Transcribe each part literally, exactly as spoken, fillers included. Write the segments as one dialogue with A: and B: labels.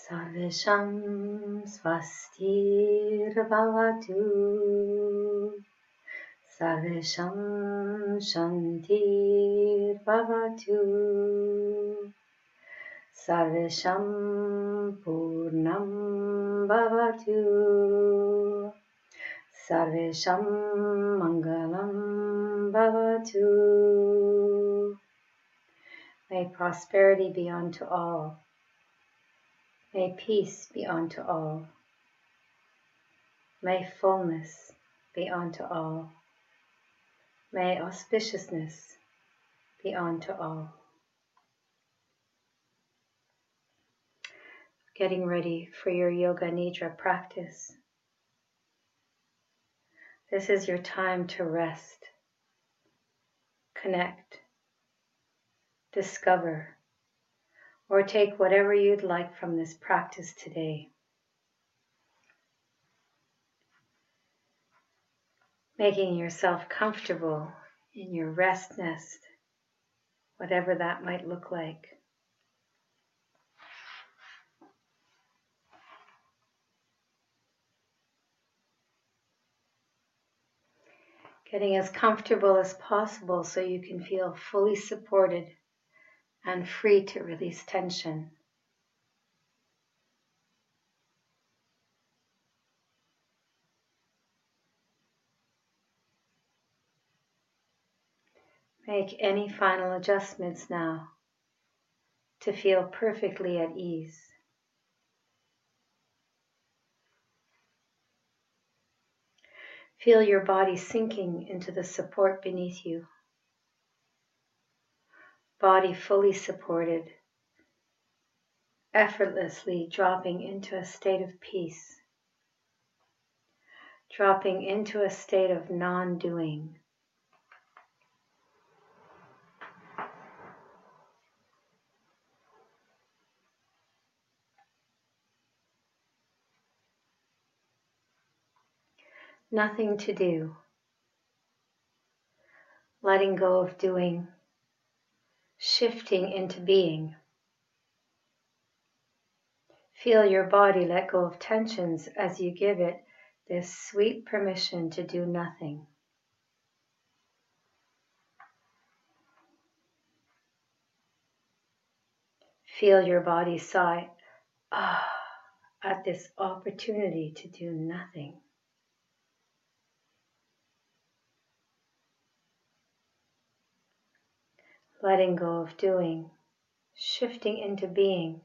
A: Sarvesham swastir bhavatu, Sarvesham shantir bhavatu, Sarvesham purnam bhavatu, Sarvesham mangalam bhavatu. May prosperity be unto all. May peace be unto all. May fullness be unto all. May auspiciousness be unto all. Getting ready for your Yoga Nidra practice. This is your time to rest, connect, discover, or take whatever you'd like from this practice today. Making yourself comfortable in your rest nest, whatever that might look like. Getting as comfortable as possible so you can feel fully supported and free to release tension. Make any final adjustments now to feel perfectly at ease. Feel your body sinking into the support beneath you. Body fully supported, effortlessly dropping into a state of peace, dropping into a state of non-doing. Nothing to do. Letting go of doing, shifting into being. Feel your body let go of tensions as you give it this sweet permission to do nothing. Feel your body sigh, ah, at this opportunity to do nothing. Letting go of doing, shifting into being.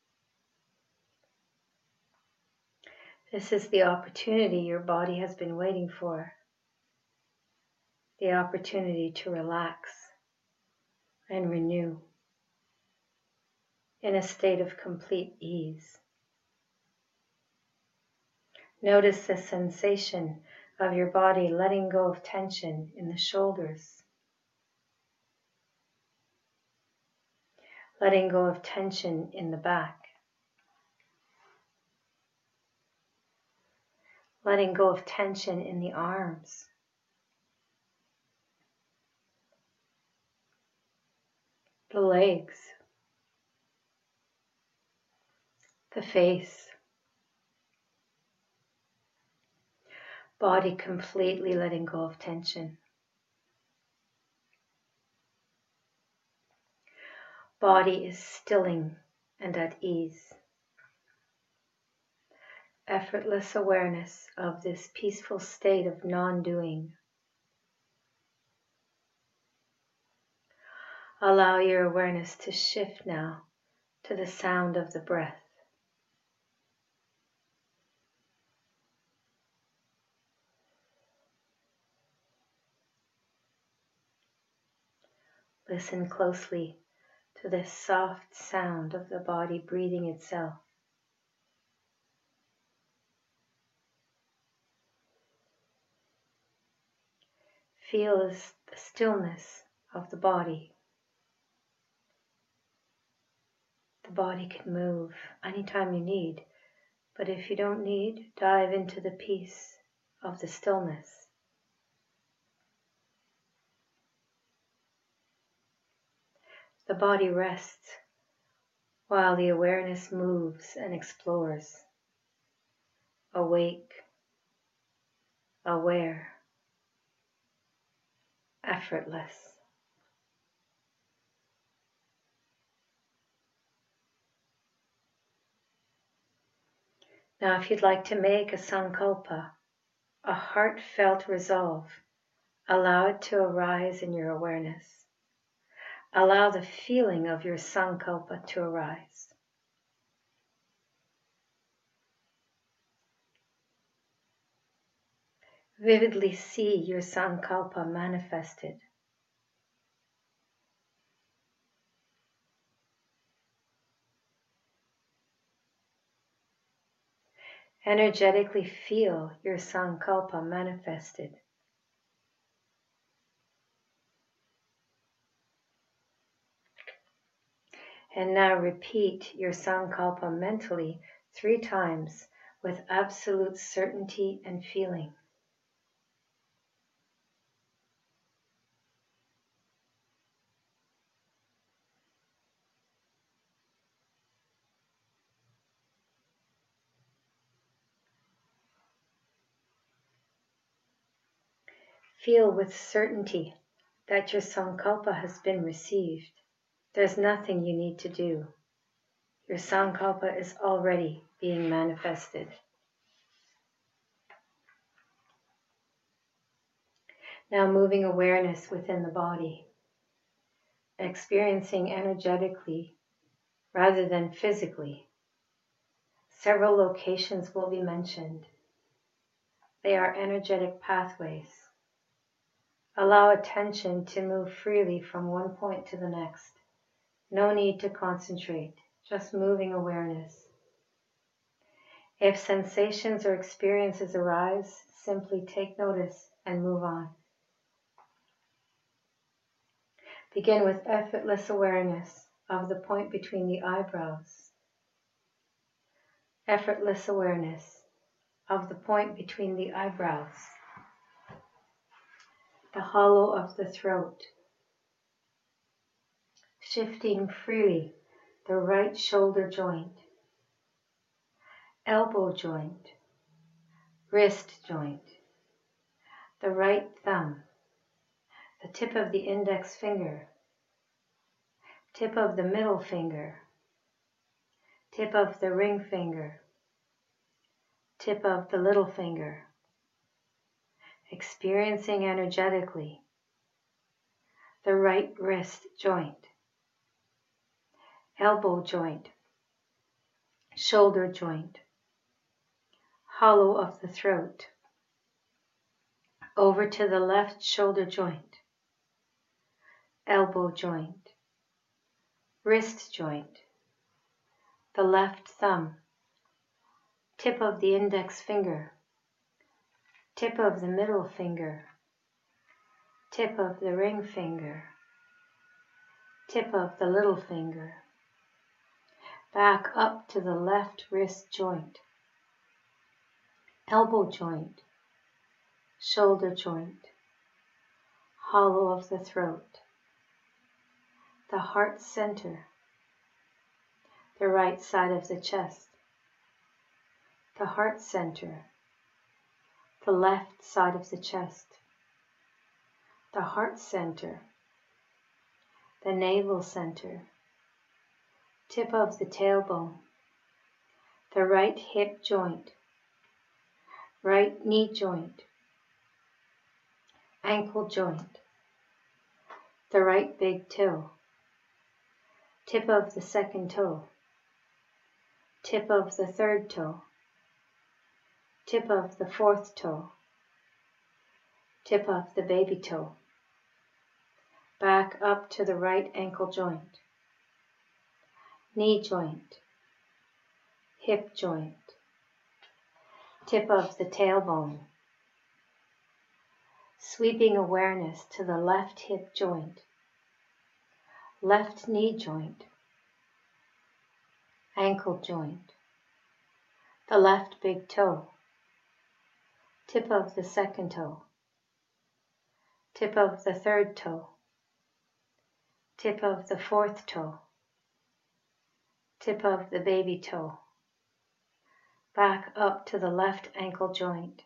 A: This is the opportunity your body has been waiting for. The opportunity to relax and renew in a state of complete ease. Notice the sensation of your body letting go of tension in the shoulders. Letting go of tension in the back. Letting go of tension in the arms. The legs. The face. Body completely letting go of tension. Body is stilling and at ease. Effortless awareness of this peaceful state of non-doing. Allow your awareness to shift now to the sound of the breath. Listen closely to this soft sound of the body breathing itself. Feel the stillness of the body. The body can move anytime you need, but if you don't need, dive into the peace of the stillness. The body rests while the awareness moves and explores, awake, aware, effortless. Now, if you'd like to make a sankalpa, a heartfelt resolve, allow it to arise in your awareness. Allow the feeling of your sankalpa to arise. Vividly see your sankalpa manifested. Energetically feel your sankalpa manifested. And now repeat your sankalpa mentally three times with absolute certainty and feeling. Feel with certainty that your sankalpa has been received. There's nothing you need to do. Your sankalpa is already being manifested. Now moving awareness within the body, experiencing energetically rather than physically. Several locations will be mentioned. They are energetic pathways. Allow attention to move freely from one point to the next. No need to concentrate, just moving awareness. If sensations or experiences arise, simply take notice and move on. Begin with effortless awareness of the point between the eyebrows. Effortless awareness of the point between the eyebrows. The hollow of the throat. Shifting freely the right shoulder joint, elbow joint, wrist joint, the right thumb, the tip of the index finger, tip of the middle finger, tip of the ring finger, tip of the little finger, experiencing energetically the right wrist joint, elbow joint, shoulder joint, hollow of the throat, over to the left shoulder joint, elbow joint, wrist joint, the left thumb, tip of the index finger, tip of the middle finger, tip of the ring finger, tip of the little finger, back up to the left wrist joint, elbow joint, shoulder joint, hollow of the throat, the heart center, the right side of the chest, the heart center, the left side of the chest, the heart center, the navel center, tip of the tailbone, the right hip joint, right knee joint, ankle joint, the right big toe, tip of the second toe, tip of the third toe, tip of the fourth toe, tip of the baby toe, back up to the right ankle joint, knee joint, hip joint, tip of the tailbone, sweeping awareness to the left hip joint, left knee joint, ankle joint, the left big toe, tip of the second toe, tip of the third toe, tip of the fourth toe, tip of the baby toe, back up to the left ankle joint,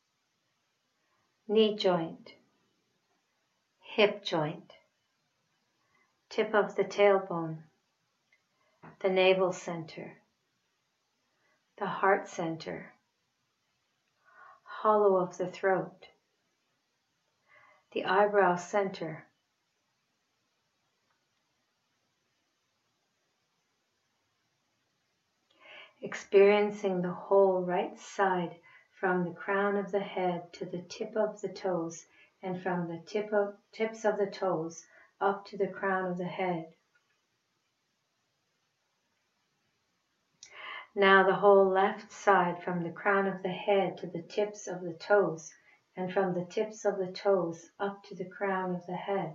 A: knee joint, hip joint, tip of the tailbone, the navel center, the heart center, hollow of the throat, the eyebrow center, experiencing the whole right side from the crown of the head to the tip of the toes, and from the tip of, tips of the toes up to the crown of the head. Now the whole left side from the crown of the head to the tips of the toes, and from the tips of the toes up to the crown of the head.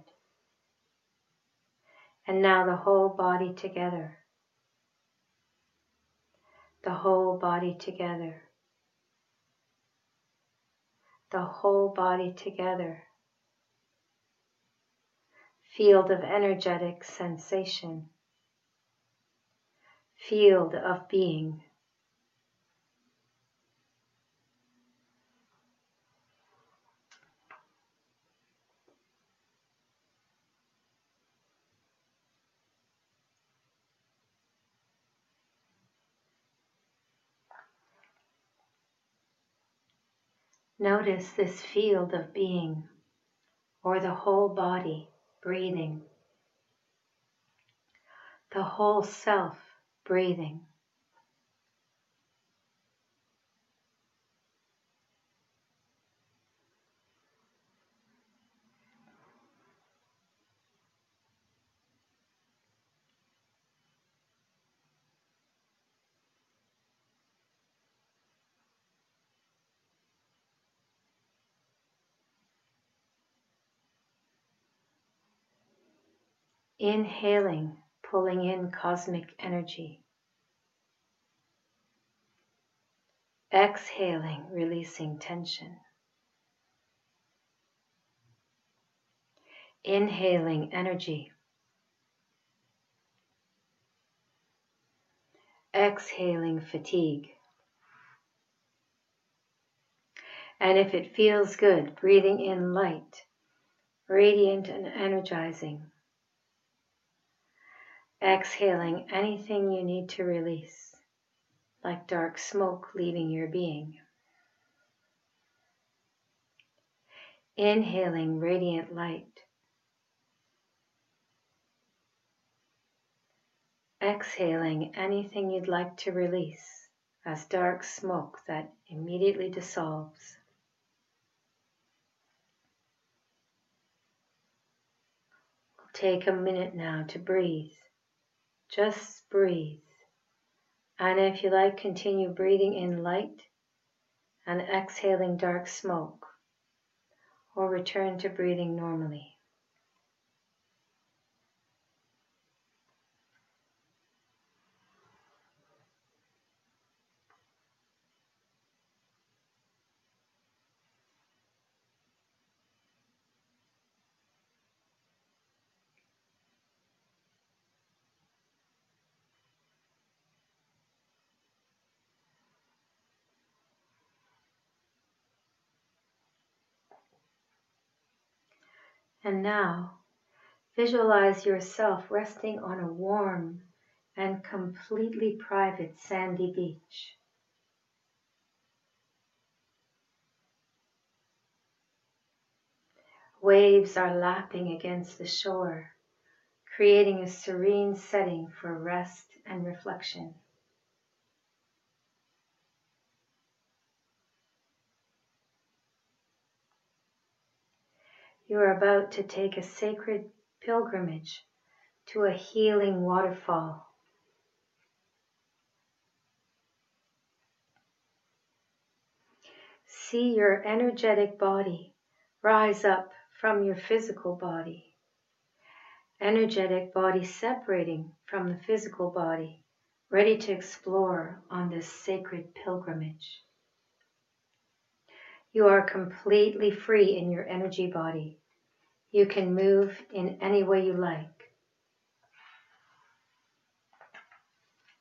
A: And now the whole body together. The whole body together. The whole body together. Field of energetic sensation. Field of being. Notice this field of being, or the whole body breathing, the whole self breathing. Inhaling, pulling in cosmic energy. Exhaling, releasing tension. Inhaling energy. Exhaling fatigue. And if it feels good, breathing in light, radiant and energizing. Exhaling anything you need to release, like dark smoke leaving your being. Inhaling radiant light. Exhaling anything you'd like to release as dark smoke that immediately dissolves. Take a minute now to breathe. Just breathe. And if you like, continue breathing in light and exhaling dark smoke, or return to breathing normally. And now, visualize yourself resting on a warm and completely private sandy beach. Waves are lapping against the shore, creating a serene setting for rest and reflection. You are about to take a sacred pilgrimage to a healing waterfall. See your energetic body rise up from your physical body. Energetic body separating from the physical body, ready to explore on this sacred pilgrimage. You are completely free in your energy body. You can move in any way you like.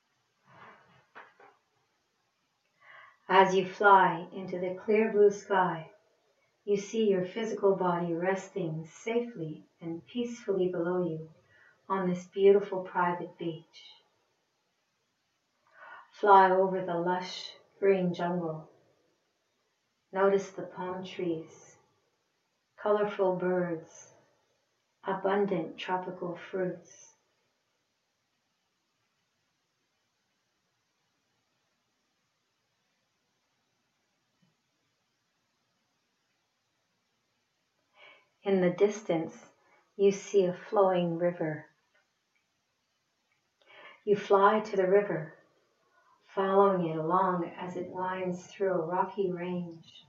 A: As you fly into the clear blue sky, you see your physical body resting safely and peacefully below you on this beautiful private beach. Fly over the lush green jungle. Notice the palm trees, colorful birds, abundant tropical fruits. In the distance, you see a flowing river. You fly to the river, following it along as it winds through a rocky range.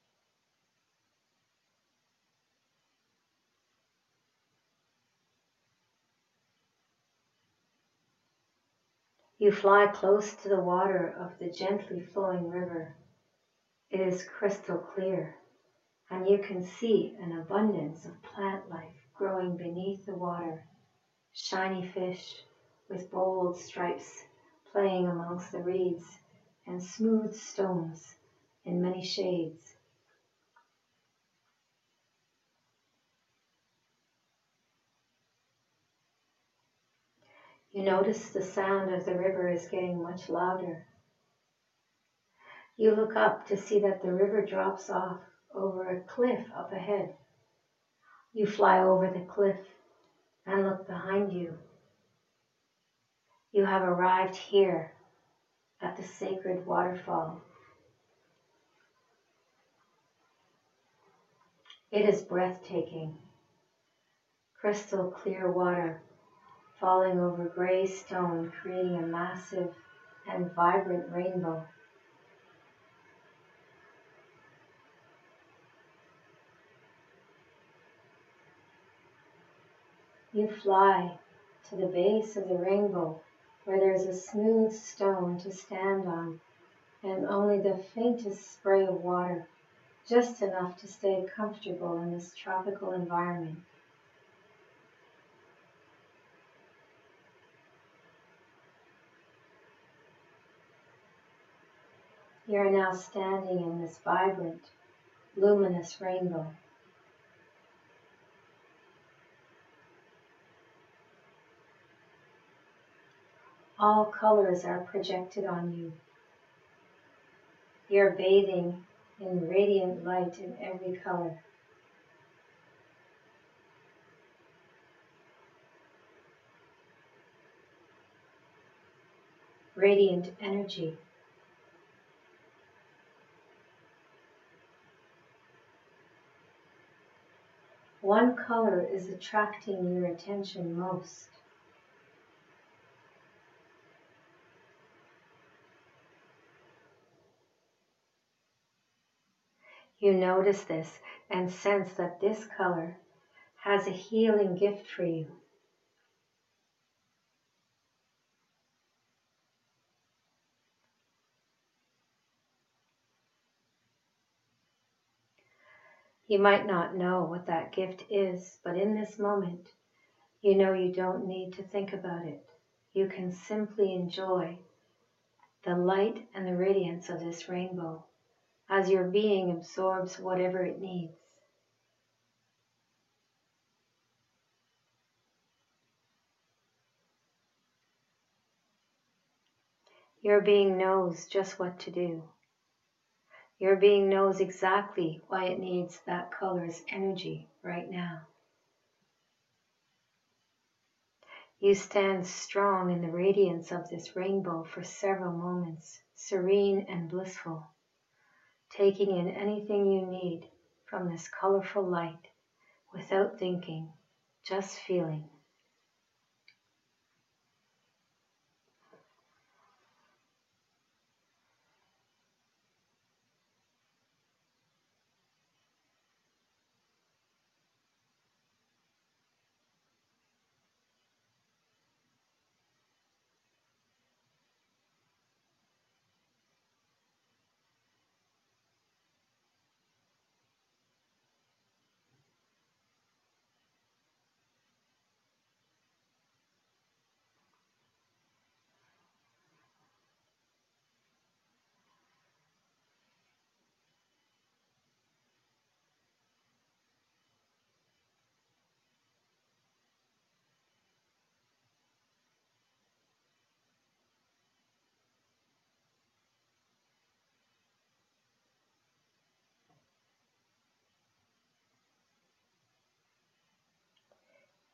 A: You fly close to the water of the gently flowing river. It is crystal clear, and you can see an abundance of plant life growing beneath the water. Shiny fish with bold stripes playing amongst the reeds, and smooth stones in many shades. You notice the sound of the river is getting much louder. You look up to see that the river drops off over a cliff up ahead. You fly over the cliff and look behind you. You have arrived here at the sacred waterfall. It is breathtaking. Crystal clear water falling over gray stone, creating a massive and vibrant rainbow. You fly to the base of the rainbow where there's a smooth stone to stand on and only the faintest spray of water, just enough to stay comfortable in this tropical environment. You are now standing in this vibrant, luminous rainbow. All colors are projected on you. You're bathing in radiant light in every color. Radiant energy. One color is attracting your attention most. You notice this and sense that this color has a healing gift for you. You might not know what that gift is, but in this moment, you know you don't need to think about it. You can simply enjoy the light and the radiance of this rainbow as your being absorbs whatever it needs. Your being knows just what to do. Your being knows exactly why it needs that color's energy right now. You stand strong in the radiance of this rainbow for several moments, serene and blissful, taking in anything you need from this colorful light without thinking, just feeling.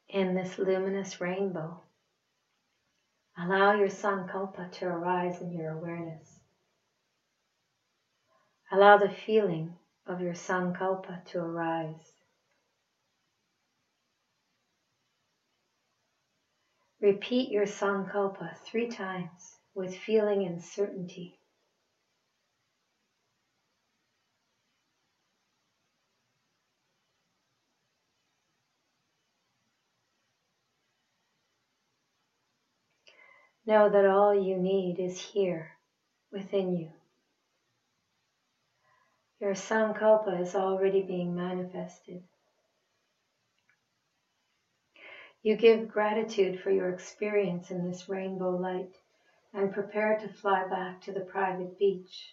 A: in this luminous rainbow. Allow your Sankalpa to arise in your awareness. Allow the feeling of your Sankalpa to arise. Repeat your Sankalpa three times with feeling and certainty. Know that all you need is here, within you. Your Sankalpa is already being manifested. You give gratitude for your experience in this rainbow light and prepare to fly back to the private beach.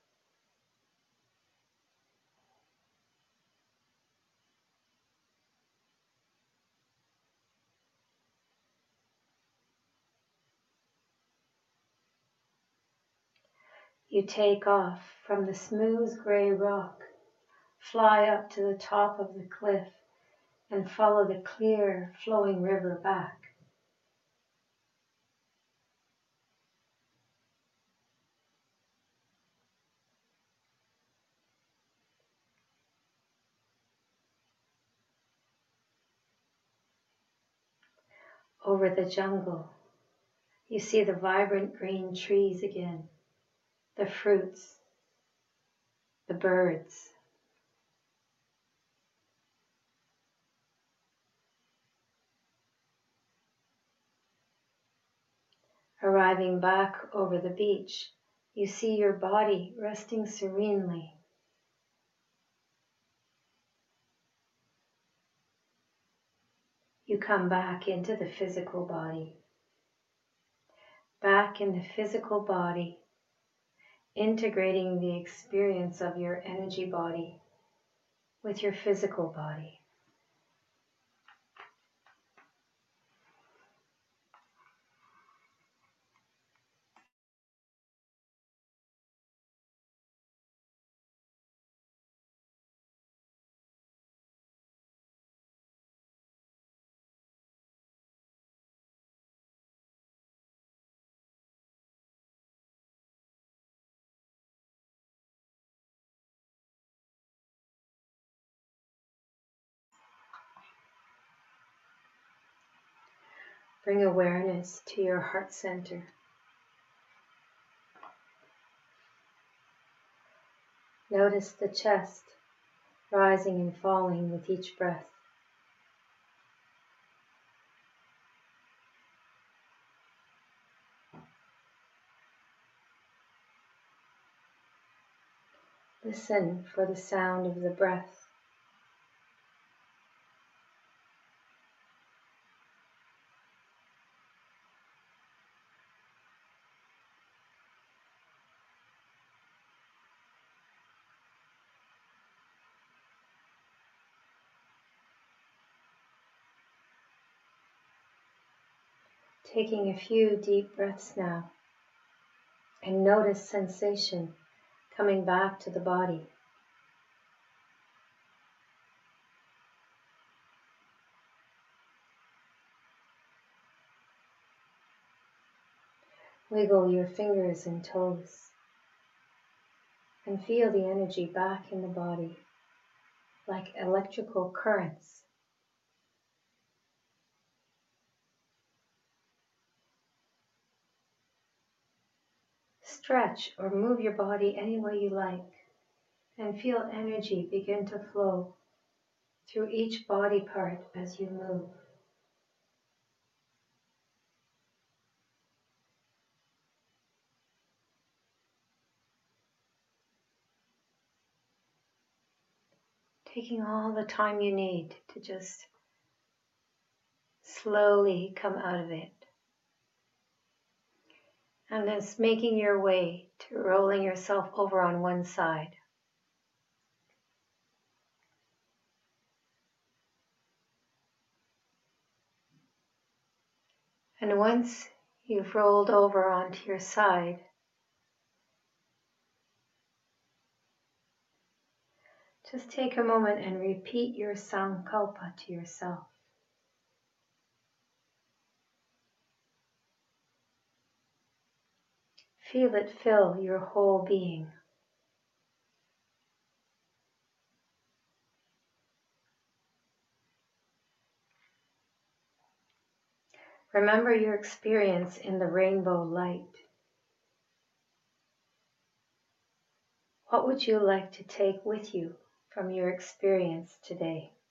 A: You take off from the smooth gray rock, fly up to the top of the cliff, and follow the clear, flowing river back. Over the jungle, you see the vibrant green trees again, the fruits, the birds. Arriving back over the beach, you see your body resting serenely. You come back into the physical body. Back in the physical body, integrating the experience of your energy body with your physical body. Bring awareness to your heart center. Notice the chest rising and falling with each breath. Listen for the sound of the breath. Taking a few deep breaths now, and notice sensation coming back to the body. Wiggle your fingers and toes and feel the energy back in the body like electrical currents. Stretch or move your body any way you like and feel energy begin to flow through each body part as you move. Taking all the time you need to just slowly come out of it. And just making your way to rolling yourself over on one side. And once you've rolled over onto your side, just take a moment and repeat your Sankalpa to yourself. Feel it fill your whole being. Remember your experience in the rainbow light. What would you like to take with you from your experience today?